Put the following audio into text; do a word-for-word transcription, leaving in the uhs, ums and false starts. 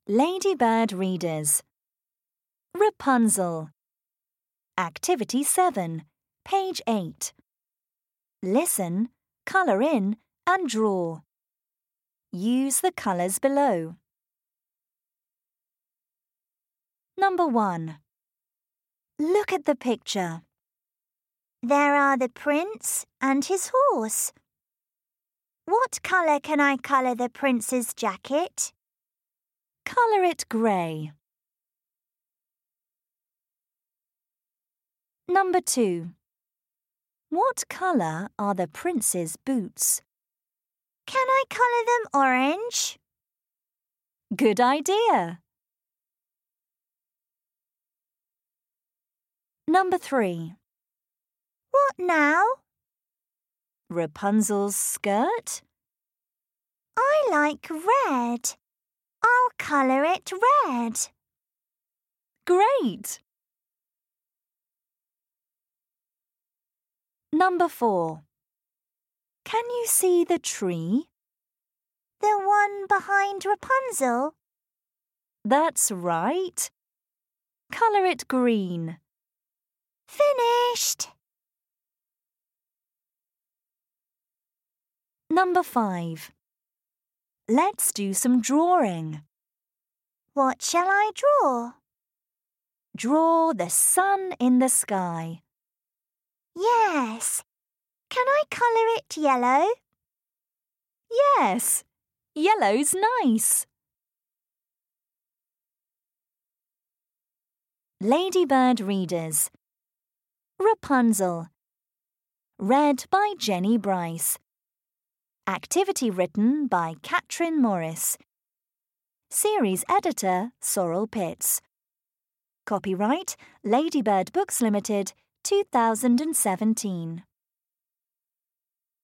Ladybird readers. Rapunzel. Activity seven, page eight. Listen, colour in and draw. Use the colours below. Number one. Look at the picture. There are the prince and his horse. What colour can I colour the prince's jacket? Colour it grey. Number two. What colour are the prince's boots? Can I colour them orange? Good idea. Number three. What now? Rapunzel's skirt? I like red. I'll colour it red. Great! Number four. Can you see the tree? The one behind Rapunzel? That's right. Colour it green. Finished! Number five. Let's do some drawing. What shall I draw? Draw the sun in the sky. Yes. Can I colour it yellow? Yes. Yellow's nice. Ladybird readers. Rapunzel. Read by Jenny Bryce. Activity written by Katrin Morris. Series editor Sorrel Pitts. Copyright Ladybird Books Limited, two thousand seventeen.